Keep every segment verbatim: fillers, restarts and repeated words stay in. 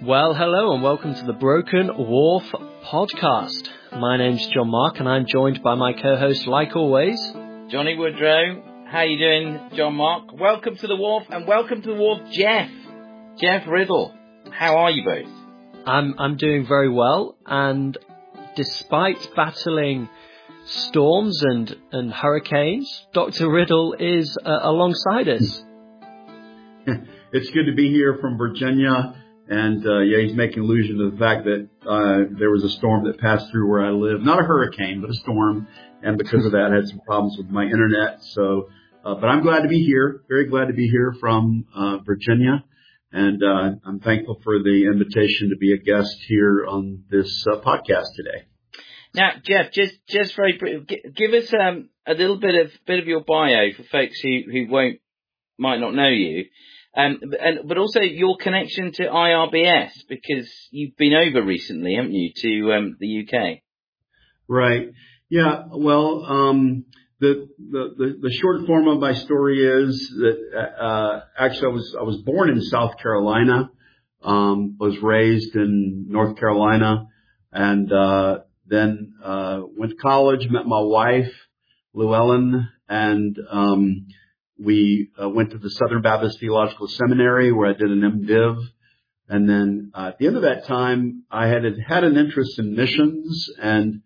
Well, hello and welcome to the Broken Wharf podcast. My name's John Mark and I'm joined by my co-host, like always, Johnny Woodrow. How you doing, John Mark? Welcome to the Wharf, and welcome to the Wharf, Jeff. Jeff Riddle. How are you both? I'm I'm doing very well, and despite battling storms and, and hurricanes, Doctor Riddle is uh, alongside us. It's good to be here from Virginia. And, uh, yeah, he's making allusion to the fact that, uh, there was a storm that passed through where I live. Not a hurricane, but a storm. And because of that, I had some problems with my internet. So, uh, but I'm glad to be here. Very glad to be here from, uh, Virginia. And, uh, I'm thankful for the invitation to be a guest here on this uh, podcast today. Now, Jeff, just, just very brief, give us, um, a little bit of, bit of your bio for folks who, who won't, might not know you. Um, and, but also your connection to I R B S, because you've been over recently, haven't you, to um, the U K? Right. Yeah. Well, um, the, the, the, the short form of my story is that, uh, actually I was, I was born in South Carolina, um, was raised in North Carolina, and, uh, then, uh, went to college, met my wife, Llewellyn, and, um, we uh, went to the Southern Baptist Theological Seminary where I did an MDiv. And then uh, at the end of that time, I had had an interest in missions, and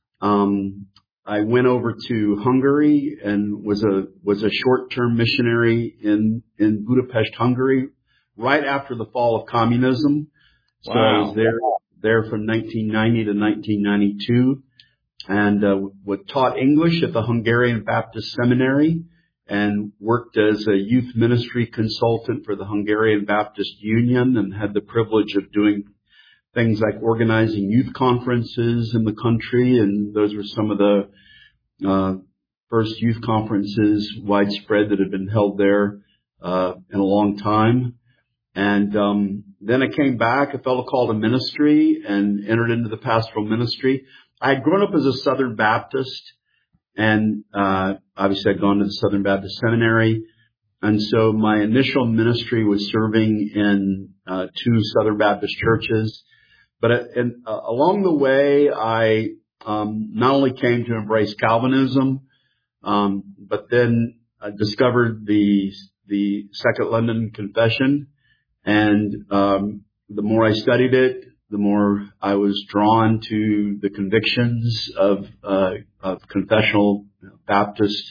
um, I went over to Hungary and was a was a short-term missionary in in Budapest, Hungary, right after the fall of communism. So wow. I was there there from nineteen ninety to nineteen ninety-two, and uh, was taught English at the Hungarian Baptist Seminary, and worked as a youth ministry consultant for the Hungarian Baptist Union, and had the privilege of doing things like organizing youth conferences in the country. And those were some of the uh, first youth conferences widespread that had been held there uh, in a long time. And um, then I came back. I felt a call to ministry and entered into the pastoral ministry. I had grown up as a Southern Baptist. And, uh, obviously I'd gone to the Southern Baptist Seminary. And so my initial ministry was serving in, uh, two Southern Baptist churches. But, uh, and, uh, along the way, I, um, not only came to embrace Calvinism, um, but then I discovered the, the Second London Confession. And, um, the more I studied it, the more I was drawn to the convictions of, uh, of confessional Baptist,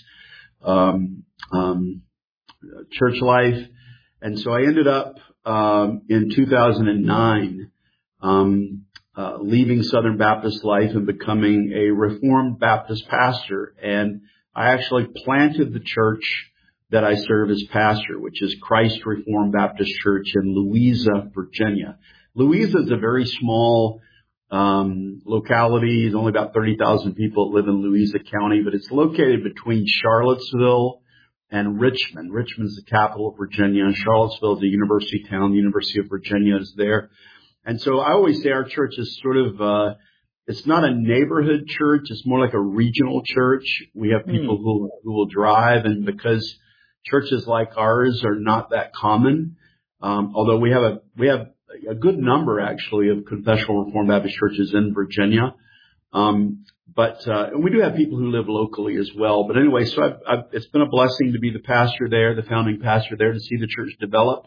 um, um, church life. And so I ended up, um, in two thousand nine, um, uh, leaving Southern Baptist life and becoming a Reformed Baptist pastor. And I actually planted the church that I serve as pastor, which is Christ Reformed Baptist Church in Louisa, Virginia. Louisa is a very small um locality. There's only about thirty thousand people that live in Louisa County, but it's located between Charlottesville and Richmond. Richmond's the capital of Virginia, and Charlottesville is a university town. The University of Virginia is there. And so I always say our church is sort of, uh it's not a neighborhood church. It's more like a regional church. We have people mm. who, who will drive, and because churches like ours are not that common, um although we have a, we have a good number actually of confessional Reformed Baptist churches in Virginia. Um, but, uh, and we do have people who live locally as well. But anyway, so I've, I've, it's been a blessing to be the pastor there, the founding pastor there, to see the church develop,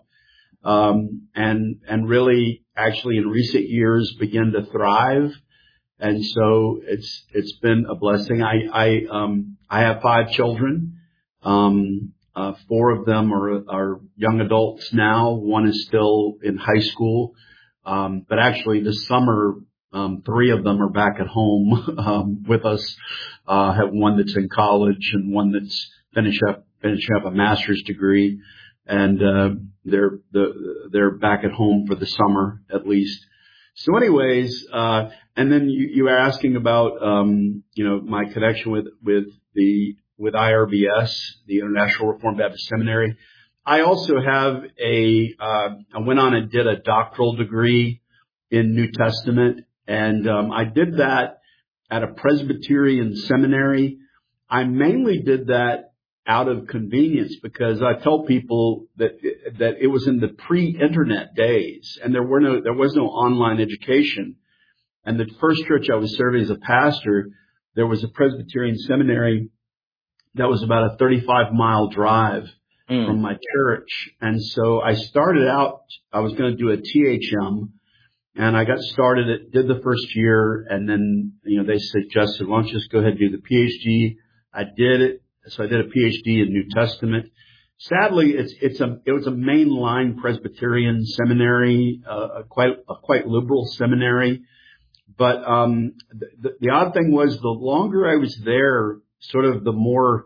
um, and, and really actually in recent years begin to thrive. And so it's, it's been a blessing. I, I, um, I have five children. Um, Uh, four of them are, are young adults now. One is still in high school. Um, but actually this summer, um, three of them are back at home, um, with us. Uh, have one that's in college and one that's finish up, finishing up a master's degree. And, uh, they're, the, they're back at home for the summer at least. So anyways, uh, and then you, you were asking about, um, you know, my connection with, with the, with I R B S, the International Reformed Baptist Seminary. I also have a, uh, I went on and did a doctoral degree in New Testament, and um, I did that at a Presbyterian seminary. I mainly did that out of convenience, because I tell people that that it was in the pre-internet days, and there were no there was no online education. And the first church I was serving as a pastor, there was a Presbyterian seminary that was about a thirty-five mile drive mm. from my church. And so I started out, I was going to do a T H M, and I got started, it did the first year, and then, you know, they suggested, why don't you just go ahead and do the PhD? I did it. So I did a PhD in New Testament. Sadly, it's, it's a, it was a mainline Presbyterian seminary, uh, a quite, a quite liberal seminary. But, um, the, the odd thing was, the longer I was there, sort of the more,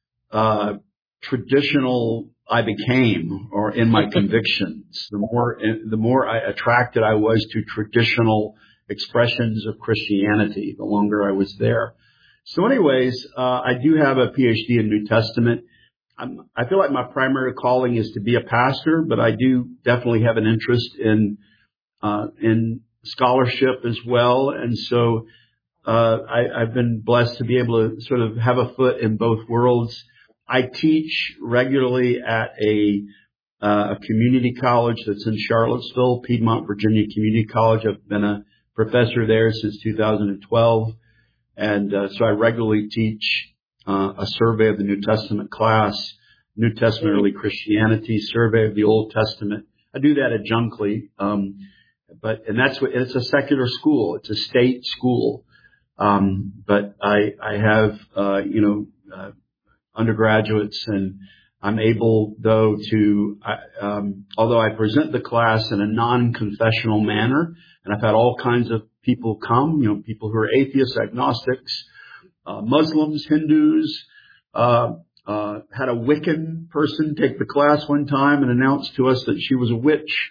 uh, traditional I became, or in my convictions, the more, the more I attracted I was to traditional expressions of Christianity, the longer I was there. So anyways, uh, I do have a PhD in New Testament. I'm, I feel like my primary calling is to be a pastor, but I do definitely have an interest in, uh, in scholarship as well. And so, uh, I, I've been blessed to be able to sort of have a foot in both worlds. I teach regularly at a, uh, a community college that's in Charlottesville, Piedmont, Virginia Community College. I've been a professor there since two thousand twelve. And uh, so I regularly teach uh, a survey of the New Testament class, New Testament Early Christianity, survey of the Old Testament. I do that adjunctly, um, but and that's what it's a secular school. It's a state school, um, but I I have uh, you know uh, undergraduates, and I'm able though to I, um, although I present the class in a non-confessional manner, and I've had all kinds of people come, you know, people who are atheists, agnostics, uh, Muslims, Hindus, uh, uh, had a Wiccan person take the class one time and announce to us that she was a witch.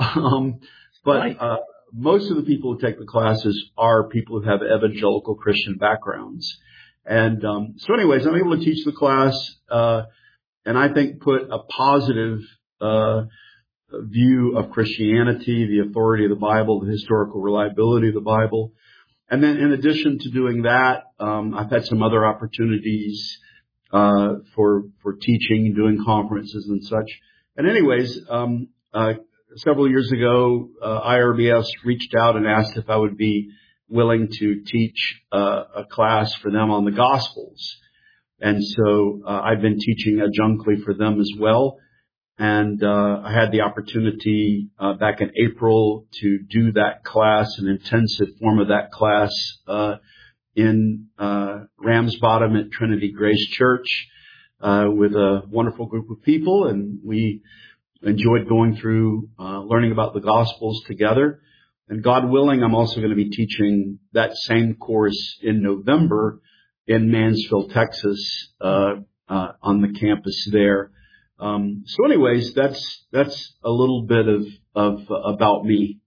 Um, but, right. uh, most of the people who take the classes are people who have evangelical Christian backgrounds. And, um, so anyways, I'm able to teach the class, uh, and I think put a positive, uh, view of Christianity, the authority of the Bible, the historical reliability of the Bible. And then in addition to doing that, um, I've had some other opportunities, uh, for, for teaching, doing conferences and such. And anyways, um, uh, several years ago, uh, I R B S reached out and asked if I would be willing to teach, uh, a class for them on the Gospels. And so, uh, I've been teaching adjunctly for them as well. And, uh, I had the opportunity, uh, back in April to do that class, an intensive form of that class, uh, in, uh, Ramsbottom at Trinity Grace Church, uh, with a wonderful group of people. And we enjoyed going through, uh, learning about the Gospels together. And God willing, I'm also going to be teaching that same course in November in Mansfield, Texas, uh, uh, on the campus there. Um, so anyways, that's, that's a little bit of, of, uh, about me.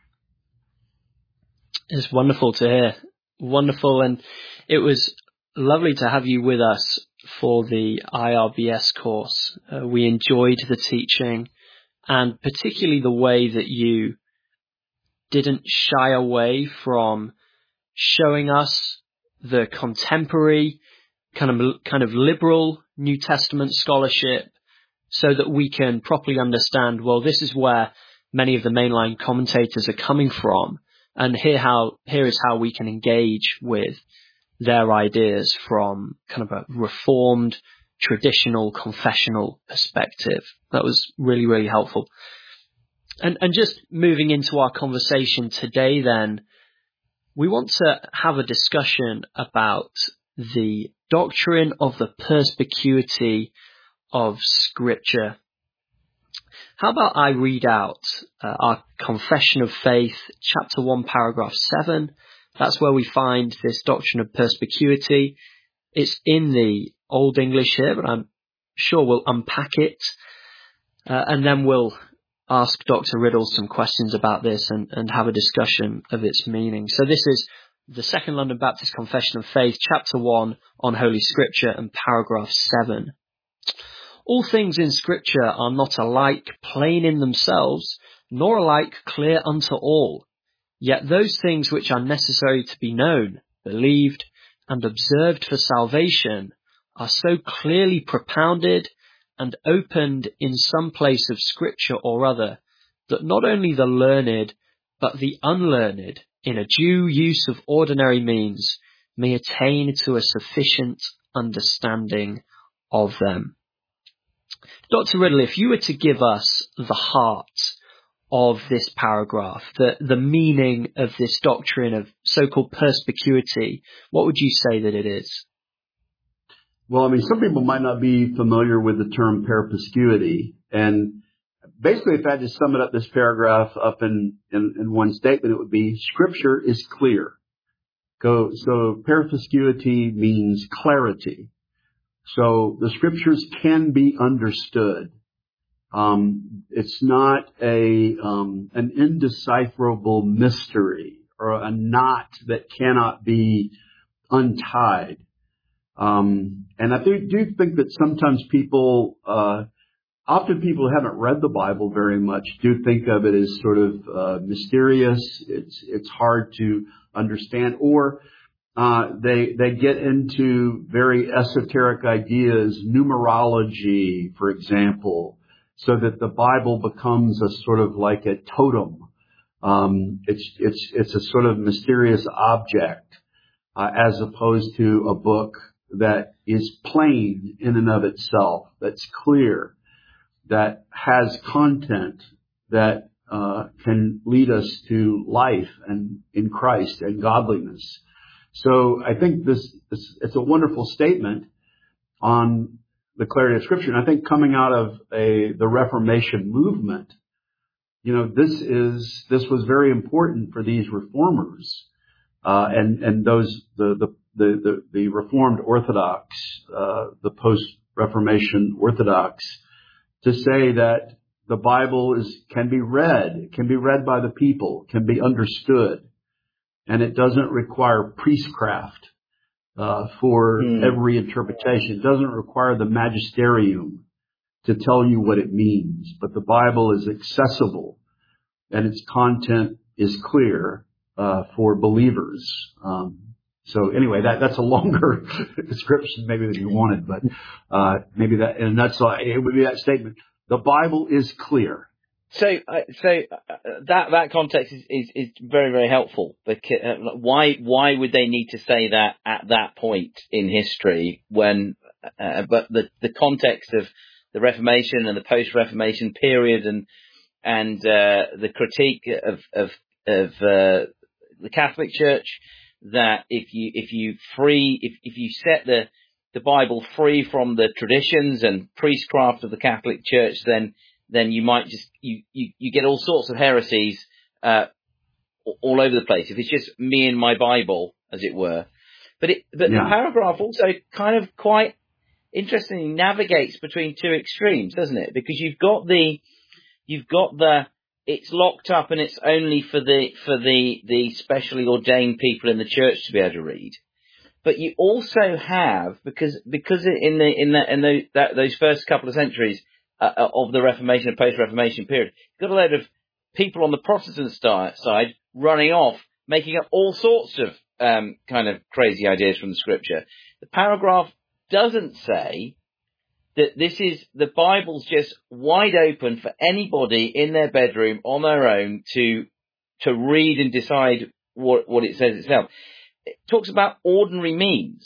It's wonderful to hear. Wonderful. And it was lovely to have you with us for the I R B S course. Uh, we enjoyed the teaching, and particularly the way that you didn't shy away from showing us the contemporary kind of, kind of liberal New Testament scholarship, so that we can properly understand, well, this is where many of the mainline commentators are coming from, and here how here is how we can engage with their ideas from kind of a reformed, traditional, confessional perspective. That was really, really helpful. And and just moving into our conversation today then, we want to have a discussion about the doctrine of the perspicuity of Scripture. How about I read out uh, our Confession of Faith, chapter one, paragraph seven. That's where we find this doctrine of perspicuity. It's in the Old English here, but I'm sure we'll unpack it. Uh, and then we'll ask Doctor Riddle some questions about this and, and have a discussion of its meaning. So this is the Second London Baptist Confession of Faith, chapter one, on Holy Scripture, and paragraph seven. All things in Scripture are not alike plain in themselves, nor alike clear unto all. Yet those things which are necessary to be known, believed, and observed for salvation are so clearly propounded and opened in some place of Scripture or other that not only the learned, but the unlearned, in a due use of ordinary means, may attain to a sufficient understanding of them. Doctor Riddle, if you were to give us the heart of this paragraph, the, the meaning of this doctrine of so-called perspicuity, what would you say that it is? Well, I mean, some people might not be familiar with the term perspicuity. And basically, if I had to sum it up, this paragraph up in, in, in one statement, it would be Scripture is clear. Go, so perspicuity means clarity. So the Scriptures can be understood. Um, it's not a um, an indecipherable mystery or a knot that cannot be untied. Um, and I do, do think that sometimes people, uh, often people who haven't read the Bible very much do think of it as sort of uh, mysterious. It's it's hard to understand, or uh, they they get into very esoteric ideas, numerology, for example, so that the Bible becomes a sort of like a totem. Um, it's it's it's a sort of mysterious object, uh, as opposed to a book that is plain in and of itself, that's clear, that has content that uh, can lead us to life and in Christ and godliness. So I think this, this it's a wonderful statement on the clarity of Scripture. And I think coming out of a the Reformation movement, you know, this is this was very important for these reformers uh, and and those the the the the, the Reformed Orthodox, uh, the post-Reformation Orthodox, to say that the Bible is can be read, it can be read by the people, can be understood, and it doesn't require priestcraft uh, for mm. every interpretation. It doesn't require the magisterium to tell you what it means, but the Bible is accessible and its content is clear uh, for believers. Um, so anyway, that that's a longer description maybe than you wanted, but uh, maybe that in a nutshell, it would be that statement. The Bible is clear. So, uh, so uh, that that context is, is, is very very helpful. Because, uh, why why would they need to say that at that point in history when? Uh, but the the context of the Reformation and the post-Reformation period and and uh, the critique of of of uh, the Catholic Church, that if you if you free if if you set the the Bible free from the traditions and priestcraft of the Catholic Church, then then you might just you you, you get all sorts of heresies uh, all over the place if it's just me and my Bible, as it were. But it but yeah. the paragraph also kind of quite interestingly navigates between two extremes, doesn't it? Because you've got the you've got the it's locked up and it's only for the for the the specially ordained people in the church to be able to read. But you also have, because because in the in the in the, that, those first couple of centuries uh, of the Reformation and post-Reformation period, you've got a load of people on the Protestant side running off, making up all sorts of um, kind of crazy ideas from the Scripture. The paragraph doesn't say that this is the Bible's just wide open for anybody in their bedroom on their own to to read and decide what what it says itself. It talks about ordinary means.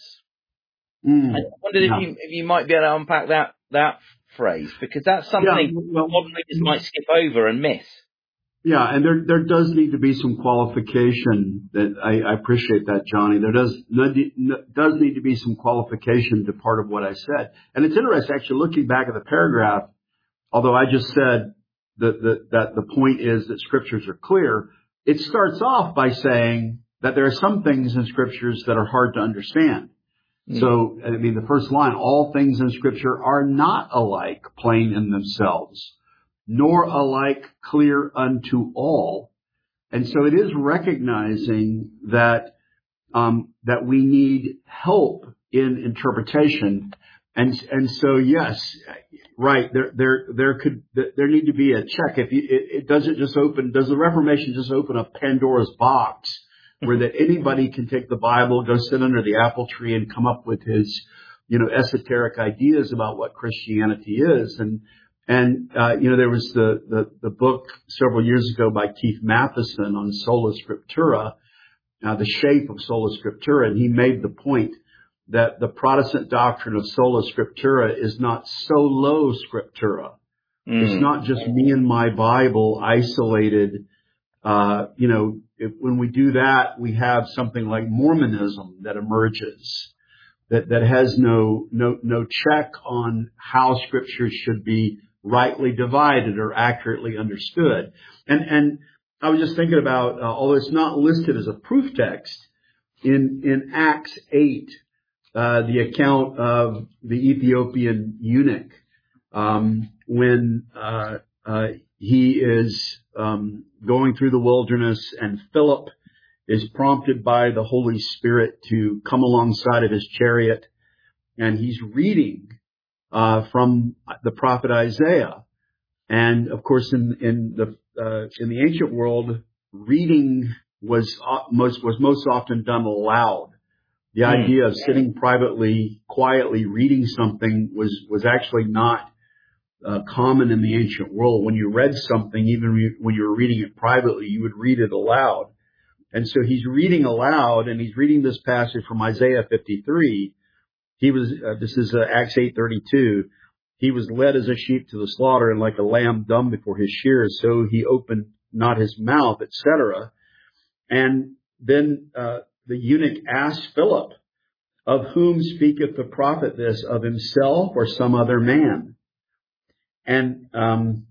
Mm, I wondered yeah. if you if you might be able to unpack that that phrase, because that's something yeah, well, ordinary readers might skip over and miss. Yeah, and there there does need to be some qualification. That I, I appreciate that, Johnny. There does does need to be some qualification to part of what I said. And it's interesting, actually, looking back at the paragraph. Although I just said that the, that the point is that Scriptures are clear, it starts off by saying that there are some things in Scriptures that are hard to understand. Mm. So, I mean, the first line: all things in Scripture are not alike, plain in themselves, nor alike clear unto all. And so it is recognizing that um that we need help in interpretation. And and so yes, right, there there there could there need to be a check. If you, it, it doesn't just open, does the Reformation just open a Pandora's box where that anybody can take the Bible, go sit under the apple tree and come up with his you know, esoteric ideas about what Christianity is. And, and, uh, you know, there was the, the, the book several years ago by Keith Matheson on Sola Scriptura, uh, the shape of Sola Scriptura. And he made the point that the Protestant doctrine of Sola Scriptura is not solo Scriptura. Mm. It's not just me and my Bible isolated. Uh, you know, if, when we do that, we have something like Mormonism that emerges that, that has no, no, no check on how scriptures should be rightly divided or accurately understood. And, and I was just thinking about, uh, although it's not listed as a proof text, in, in Acts eight, uh, the account of the Ethiopian eunuch, um, when, uh, uh, he is, um, going through the wilderness, and Philip is prompted by the Holy Spirit to come alongside of his chariot, and he's reading, uh, from the prophet Isaiah. And of course, in, in the, uh, in the ancient world, reading was uh, most, was most often done aloud. The mm. idea of sitting privately, quietly reading something was, was actually not Uh, common in the ancient world. When you read something, even when you were reading it privately, you would read it aloud. And so he's reading aloud, and he's reading this passage from Isaiah fifty-three. He was, uh, this is uh, Acts eight thirty-two. He was led as a sheep to the slaughter, and like a lamb dumb before his shears, so he opened not his mouth, et cetera. And then uh, the eunuch asked Philip, "Of whom speaketh the prophet this, of himself or some other man?" And um,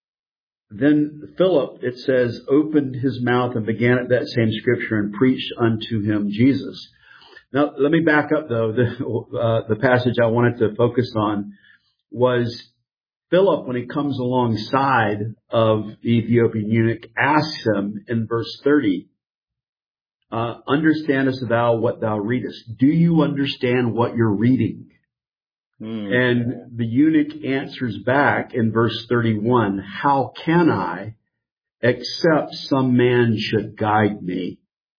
then Philip, it says, opened his mouth and began at that same scripture and preached unto him Jesus. Now, let me back up, though. The, uh, the passage I wanted to focus on was Philip, when he comes alongside of the Ethiopian eunuch, asks him in verse thirty, uh, understandest thou what thou readest? Do you understand what you're reading? And the eunuch answers back in verse thirty-one, how can I, except some man should guide me?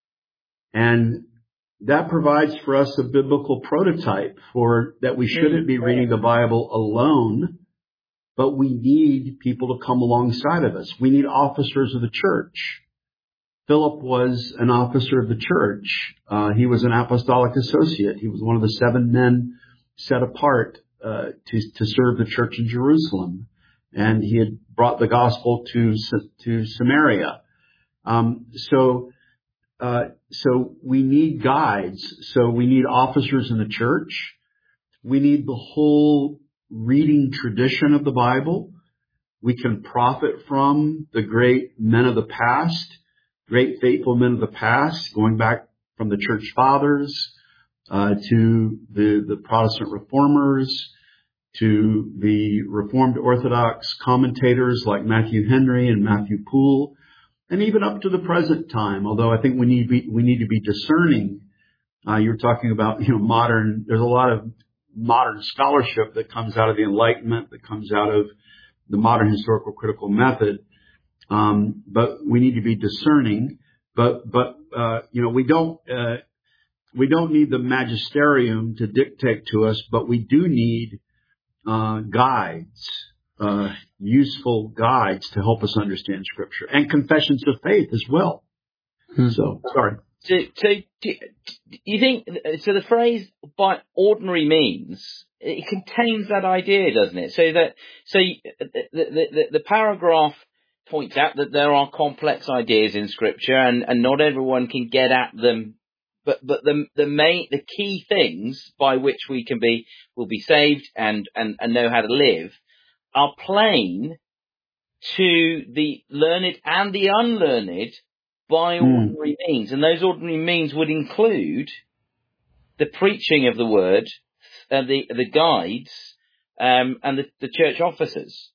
And that provides for us a biblical prototype for that we shouldn't be reading the Bible alone, but we need people to come alongside of us. We need officers of the church. Philip was an officer of the church. Uh, he was an apostolic associate. He was one of the seven men set apart uh, to to serve the church in Jerusalem, and he had brought the gospel to to Samaria. Um, so, uh, so we need guides. So we need officers in the church. We need the whole reading tradition of the Bible. We can profit from the great men of the past, great faithful men of the past, going back from the church fathers. Uh, to the, the Protestant reformers, to the Reformed Orthodox commentators like Matthew Henry and Matthew Poole, and even up to the present time. Although I think we need to be, we need to be discerning. Uh, you're talking about, you know, modern, there's a lot of modern scholarship that comes out of the Enlightenment, that comes out of the modern historical critical method. Um, but we need to be discerning. But, but, uh, you know, we don't, uh, We don't need the magisterium to dictate to us, but we do need uh, guides, uh, useful guides to help us understand Scripture, and confessions of faith as well. Hmm. So, sorry. So, so do you think, so the phrase by ordinary means, it contains that idea, doesn't it? So that, so the, the, the, the paragraph points out that there are complex ideas in Scripture, and, and not everyone can get at them. But but the the main the key things by which we can be will be saved and, and, and know how to live are plain to the learned and the unlearned by ordinary mm. means, and those ordinary means would include the preaching of the word, uh, the the guides, um, and the, the church officers.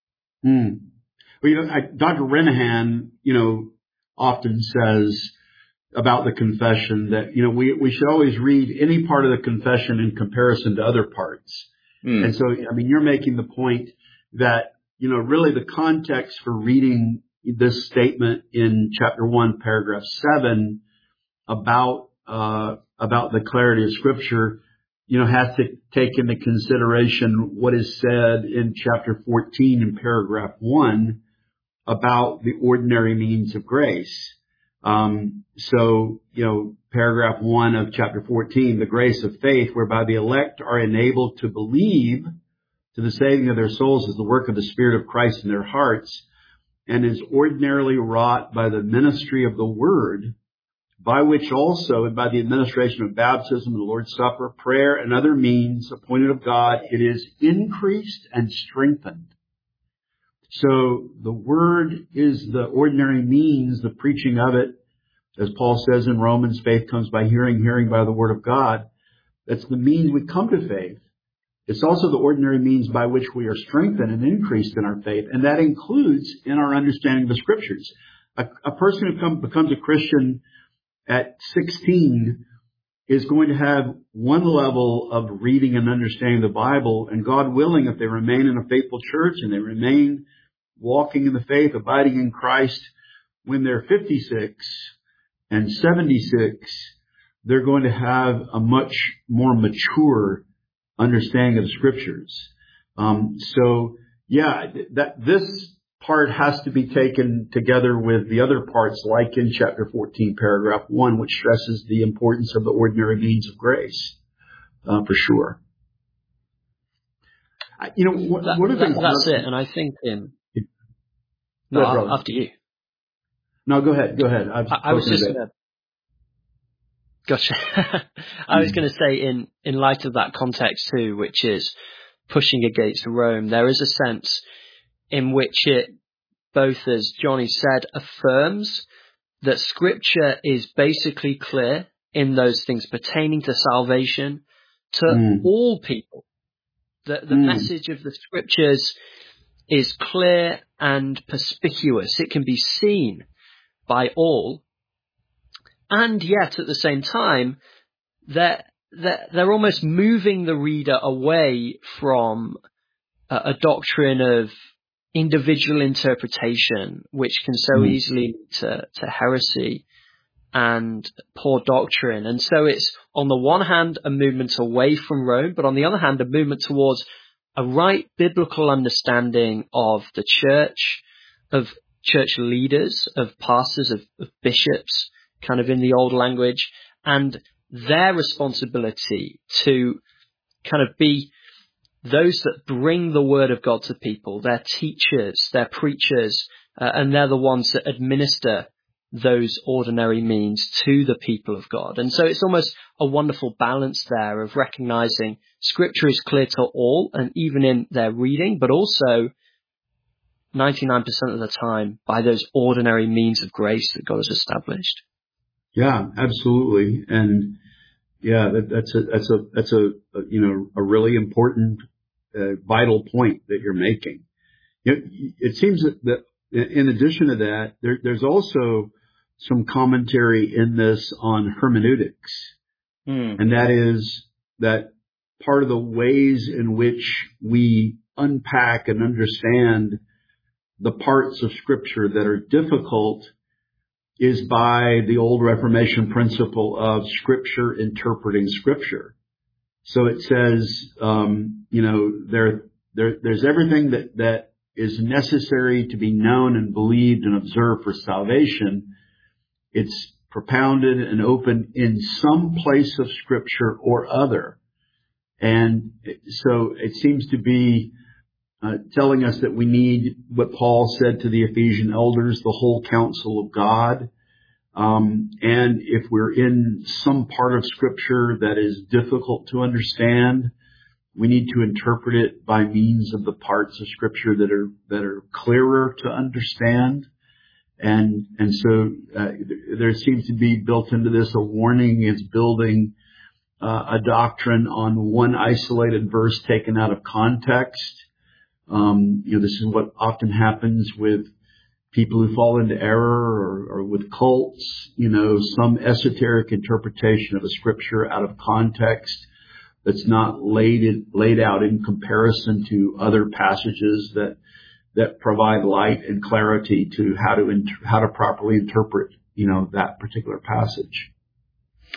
Mm. Well, you know, I, Doctor Renahan, you know, often says about the confession that, you know, we, we should always read any part of the confession in comparison to other parts. Mm. And so, I mean, you're making the point that, you know, really the context for reading this statement in chapter one, paragraph seven about, uh, about the clarity of Scripture, you know, has to take into consideration what is said in chapter fourteen in paragraph one about the ordinary means of grace. Um, so, you know, paragraph one of chapter fourteen, the grace of faith whereby the elect are enabled to believe to the saving of their souls is the work of the Spirit of Christ in their hearts and is ordinarily wrought by the ministry of the word, by which also, and by the administration of baptism, the Lord's Supper, prayer, and other means appointed of God, it is increased and strengthened. So the word is the ordinary means, the preaching of it. As Paul says in Romans, faith comes by hearing, hearing by the word of God. That's the means we come to faith. It's also the ordinary means by which we are strengthened and increased in our faith. And that includes in our understanding of the scriptures. A, a person who come, becomes a Christian at sixteen is going to have one level of reading and understanding the Bible. And God willing, if they remain in a faithful church and they remain walking in the faith, abiding in Christ, when they're fifty-six and seventy-six, they're going to have a much more mature understanding of the scriptures. Um, so, yeah, that this part has to be taken together with the other parts, like in chapter fourteen, paragraph one, which stresses the importance of the ordinary means of grace, uh, for sure. I, you know, what, that, what are that, the, that's it. And I think in no, ahead, after you. No, go ahead. Go ahead. I, I was just gonna, gotcha. I was going to say, in in light of that context too, which is pushing against Rome, there is a sense in which it, both as Johnny said, affirms that Scripture is basically clear in those things pertaining to salvation to mm. all people. The, the mm. message of the Scriptures is clear and perspicuous. It can be seen by all. And yet, at the same time, they're, they're, they're almost moving the reader away from a, a doctrine of individual interpretation, which can so mm. easily lead to, to heresy and poor doctrine. And so it's, on the one hand, a movement away from Rome, but on the other hand, a movement towards a right biblical understanding of the church, of church leaders, of pastors, of, of bishops, kind of in the old language, and their responsibility to kind of be those that bring the word of God to people. They're teachers, they're preachers, uh, and they're the ones that administer those ordinary means to the people of God. And so it's almost a wonderful balance there of recognizing Scripture is clear to all, and even in their reading, but also ninety-nine percent of the time by those ordinary means of grace that God has established. Yeah, absolutely. And yeah, that, that's a, that's a, that's a, a, you know, a really important, uh, vital point that you're making. It, it seems that, that in addition to that, there, there's also some commentary in this on hermeneutics. Mm. And that is that part of the ways in which we unpack and understand the parts of Scripture that are difficult is by the old Reformation principle of Scripture interpreting Scripture. So it says, um, you know, there, there, there's everything that, that is necessary to be known and believed and observed for salvation. It's propounded and opened in some place of Scripture or other. And so it seems to be Uh, telling us that we need what Paul said to the Ephesian elders, the whole counsel of God. Um, and if we're in some part of Scripture that is difficult to understand, we need to interpret it by means of the parts of Scripture that are that are clearer to understand. And and so uh, there seems to be built into this a warning against building uh, a doctrine on one isolated verse taken out of context. Um, you know, this is what often happens with people who fall into error, or, or with cults, you know, some esoteric interpretation of a scripture out of context that's not laid it, laid out in comparison to other passages that, that provide light and clarity to how to, inter- how to properly interpret, you know, that particular passage.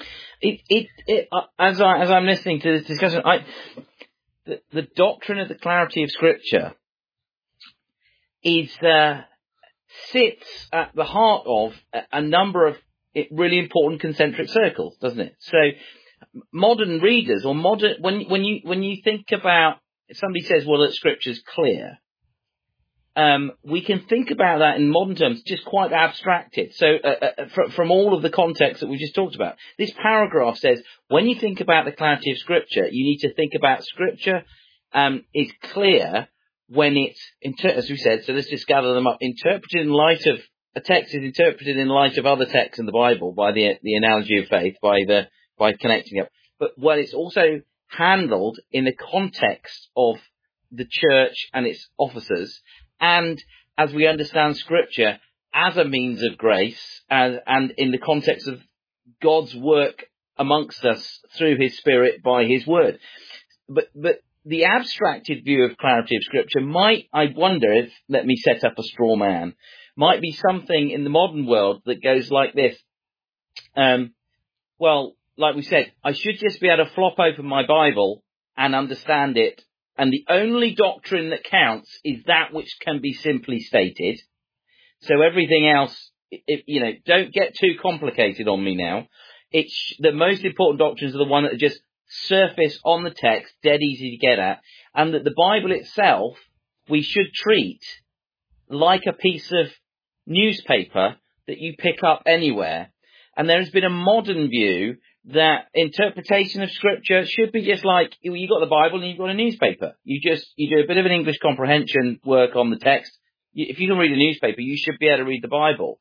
it, it, it uh, as I as I'm listening to this discussion, I the, the doctrine of the clarity of Scripture is uh, sits at the heart of a, a number of really important concentric circles, doesn't it? So modern readers or modern when when you when you think about somebody says, well, that Scripture's clear. Um, we can think about that in modern terms, just quite abstracted. So, uh, uh, from, from all of the context that we just talked about, this paragraph says, when you think about the clarity of Scripture, you need to think about Scripture um, is clear when it's, inter- as we said, so let's just gather them up, interpreted in light of, a text is interpreted in light of other texts in the Bible by the the analogy of faith, by the by connecting up. But when it's also handled in the context of the church and its officers, and as we understand Scripture as a means of grace, and, and in the context of God's work amongst us through His Spirit by His Word. But but the abstracted view of clarity of Scripture might, I wonder if, let me set up a straw man, might be something in the modern world that goes like this. Um, well, like we said, I should just be able to flop open my Bible and understand it. And the only doctrine that counts is that which can be simply stated. So everything else, if, you know, don't get too complicated on me now. It's the most important doctrines are the one that are just surface on the text, dead easy to get at, and that the Bible itself we should treat like a piece of newspaper that you pick up anywhere. And there has been a modern view that interpretation of Scripture should be just like, you got the Bible and you've got a newspaper. You just, you do a bit of an English comprehension work on the text. If you can read a newspaper, you should be able to read the Bible.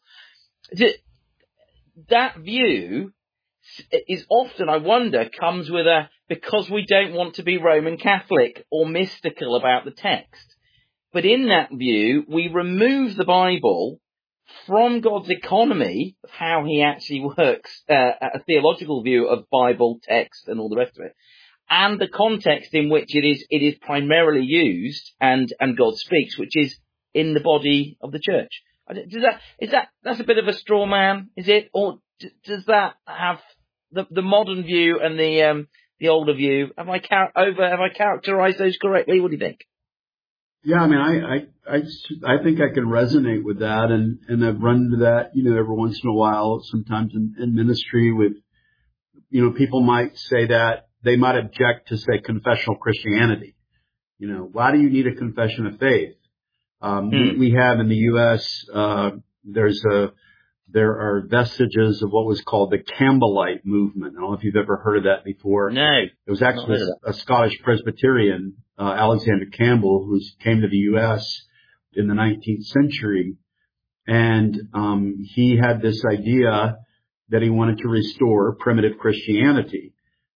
That view is often, I wonder, comes with a, because we don't want to be Roman Catholic or mystical about the text. But in that view, we remove the Bible from God's economy of how He actually works, uh, a theological view of Bible text and all the rest of it, and the context in which it is it is primarily used and and God speaks, which is in the body of the church. Does that is that that's a bit of a straw man, is it, or does that have the the modern view and the um the older view? Have I char- over have I characterized those correctly? What do you think? Yeah, I mean, I, I, I, I think I can resonate with that, and, and I've run into that, you know, every once in a while, sometimes in, in ministry with, you know, people might say that, they might object to, say, confessional Christianity. You know, why do you need a confession of faith? Um, mm. we, we have in the U S, uh, there's a, there are vestiges of what was called the Campbellite movement. I don't know if you've ever heard of that before. No. It was actually a, a Scottish Presbyterian, uh, Alexander Campbell, who came to the U S in the nineteenth century. And, um, he had this idea that he wanted to restore primitive Christianity.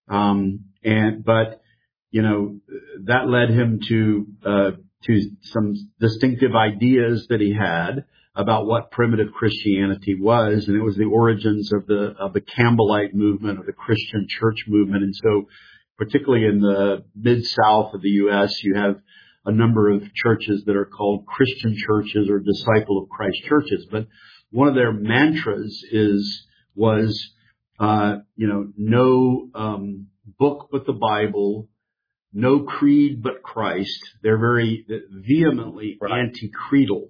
Um, and, but, you know, that led him to, uh, to some distinctive ideas that he had about what primitive Christianity was, and it was the origins of the of the Campbellite movement, of the Christian church movement. And so, particularly in the mid-south of the U S, you have a number of churches that are called Christian churches or Disciple of Christ churches. But one of their mantras is was, uh, you know, no um, book but the Bible, no creed but Christ. They're very vehemently right. anti-creedal.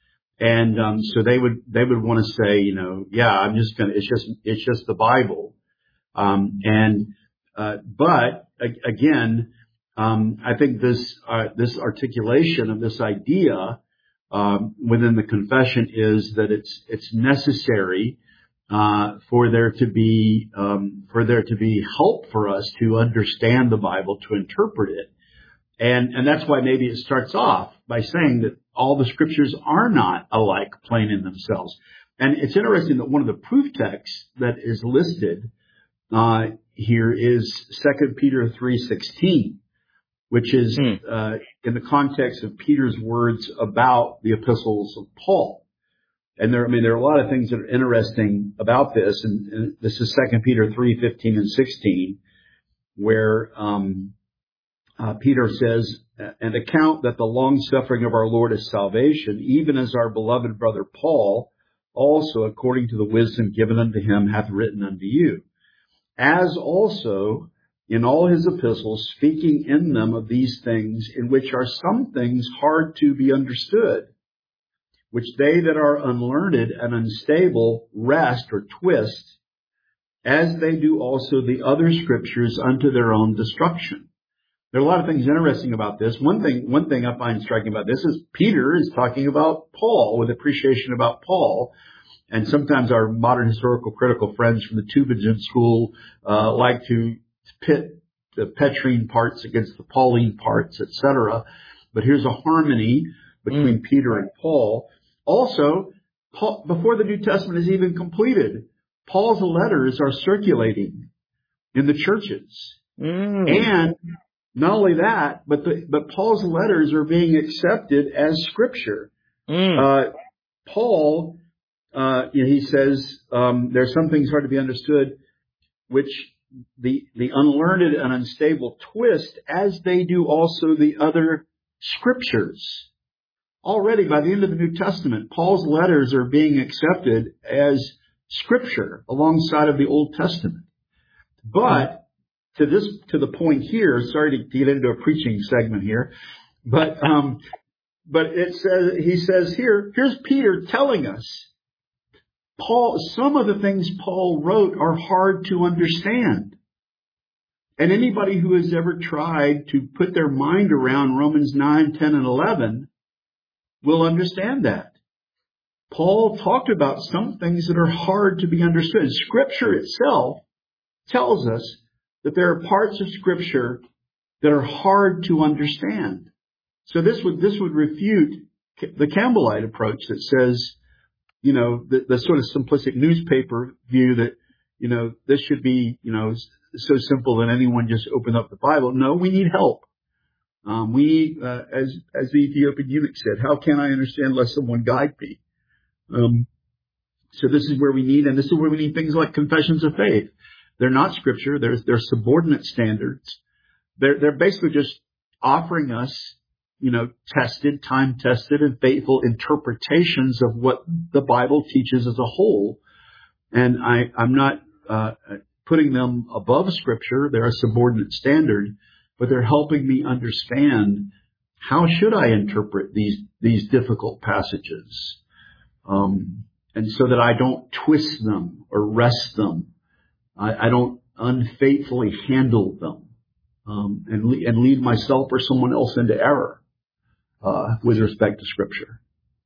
And, um, so they would, they would want to say, you know, yeah, I'm just going to, it's just, it's just the Bible. Um, and, uh, but a- again, um, I think this, uh, this articulation of this idea, um, within the confession is that it's, it's necessary, uh, for there to be, um, for there to be help for us to understand the Bible, to interpret it. And, and that's why maybe it starts off by saying that all the scriptures are not alike, plain in themselves. And it's interesting that one of the proof texts that is listed, uh, here is Second Peter three sixteen, which is, hmm. uh, in the context of Peter's words about the epistles of Paul. And there, I mean, there are a lot of things that are interesting about this. And, and this is Second Peter three fifteen and sixteen, where, um, Uh, Peter says, and account that the long suffering of our Lord is salvation, even as our beloved brother Paul also, according to the wisdom given unto him, hath written unto you. as also in all his epistles, speaking in them of these things, in which are some things hard to be understood, which they that are unlearned and unstable wrest or twist, as they do also the other scriptures unto their own destruction. There are a lot of things interesting about this. One thing, one thing I find striking about this is Peter is talking about Paul with appreciation about Paul. And sometimes our modern historical critical friends from the Tübingen school uh, like to pit the Petrine parts against the Pauline parts, et cetera. But here's a harmony between mm. Peter and Paul. Also, Paul, before the New Testament is even completed, Paul's letters are circulating in the churches. Mm. And not only that, but the, but Paul's letters are being accepted as scripture. Mm. Uh, Paul, uh, you know, he says, um, there are some things hard to be understood, which the, the unlearned and unstable twist, as they do also the other scriptures. Already by the end of the New Testament, Paul's letters are being accepted as scripture alongside of the Old Testament. But to this, to the point here, sorry to get into a preaching segment here, but, um, but it says, he says here, here's Peter telling us, Paul, some of the things Paul wrote are hard to understand. And anybody who has ever tried to put their mind around Romans nine, ten, and eleven will understand that. Paul talked about some things that are hard to be understood. Scripture itself tells us that there are parts of Scripture that are hard to understand. So this would, this would refute the Campbellite approach that says, you know, the, the sort of simplistic newspaper view that, you know, this should be, you know, so simple that anyone just open up the Bible. No, we need help. Um, we need, uh, as, as the Ethiopian eunuch said, how can I understand unless someone guide me? Um, so this is where we need, and this is where we need things like confessions of faith. They're not scripture. They're, they're subordinate standards. They're, they're basically just offering us, you know, tested, time-tested, and faithful interpretations of what the Bible teaches as a whole. And I, I'm not uh, putting them above Scripture. They're a subordinate standard, but they're helping me understand how should I interpret these these difficult passages, um, and so that I don't twist them or wrest them. I, I don't unfaithfully handle them um, and, le- and lead myself or someone else into error. Uh, with respect to Scripture.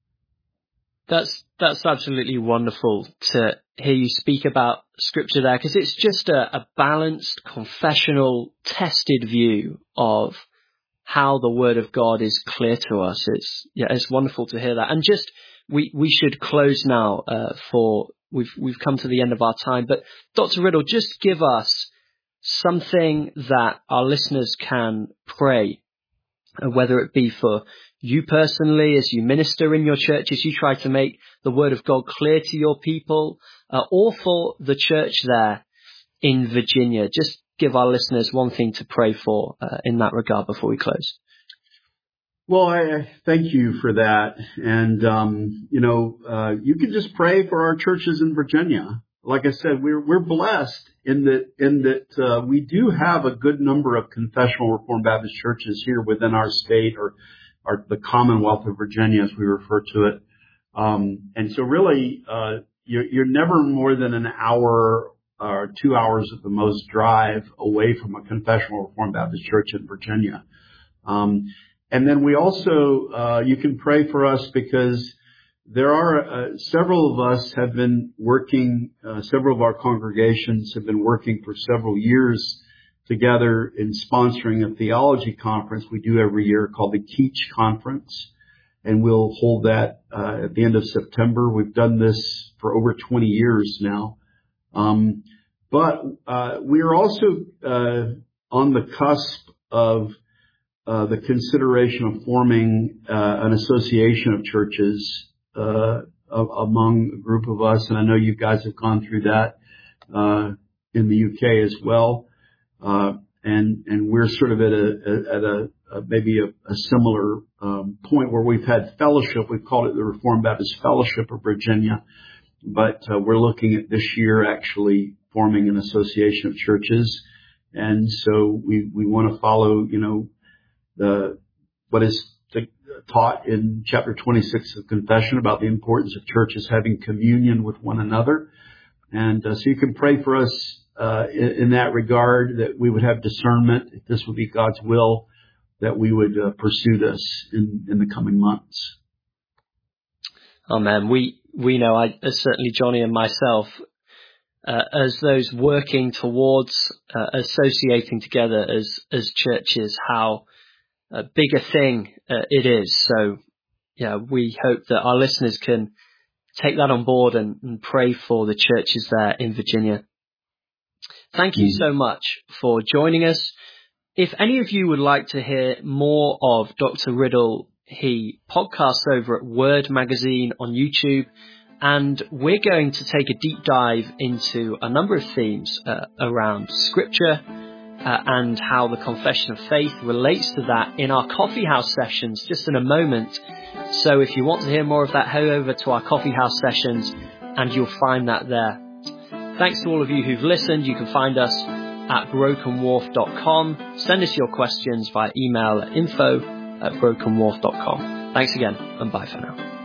That's that's absolutely wonderful to hear you speak about Scripture there, because it's just a, a balanced, confessional, tested view of how the Word of God is clear to us. It's yeah, it's wonderful to hear that. And just we we should close now. Uh, for we've we've come to the end of our time. But Doctor Riddle, just give us something that our listeners can pray, whether it be for you personally as you minister in your church, as you try to make the Word of God clear to your people, uh, or for the church there in Virginia. Just give our listeners one thing to pray for uh, in that regard before we close. Well, I thank you for that. And, um, you know, uh, you can just pray for our churches in Virginia. Like I said, we're, we're blessed in that, in that, uh, we do have a good number of confessional Reformed Baptist churches here within our state, or, or the Commonwealth of Virginia, as we refer to it. Um, and so really, uh, you're, you're never more than an hour or two hours at the most drive away from a confessional Reformed Baptist church in Virginia. Um, and then we also, uh, you can pray for us because there are uh, several of us have been working, uh, several of our congregations have been working for several years together in sponsoring a theology conference we do every year called the Keach Conference. And we'll hold that uh, at the end of September. We've done this for over twenty years now. Um, but uh, we are also uh, on the cusp of uh, the consideration of forming uh, an association of churches Uh, among a group of us, and I know you guys have gone through that uh, in the U K as well, uh, and and we're sort of at a at a, a maybe a, a similar um, point where we've had fellowship. We've called it the Reformed Baptist Fellowship of Virginia, but uh, we're looking at this year actually forming an association of churches. And so we, we want to follow, you know, the, what is taught in chapter twenty-six of Confession about the importance of churches having communion with one another. And uh, so you can pray for us uh, in, in that regard, that we would have discernment, if this would be God's will, that we would uh, pursue this in, in the coming months. Amen. We we know, I uh, certainly Johnny and myself, uh, as those working towards uh, associating together as as churches, how a big a thing uh, it is. So, yeah, we hope that our listeners can take that on board and, and pray for the churches there in Virginia. Thank you so much for joining us. If any of you would like to hear more of Doctor Riddle, he podcasts over at Word Magazine on YouTube, and we're going to take a deep dive into a number of themes uh, around Scripture uh, and how the Confession of Faith relates to that in our coffee house sessions just in a moment. So if you want to hear more of that, head over to our coffee house sessions and you'll find that there. Thanks to all of you who've listened. You can find us at broken wharf dot com. Send us your questions via email at info at broken wharf dot com. Thanks again, and bye for now.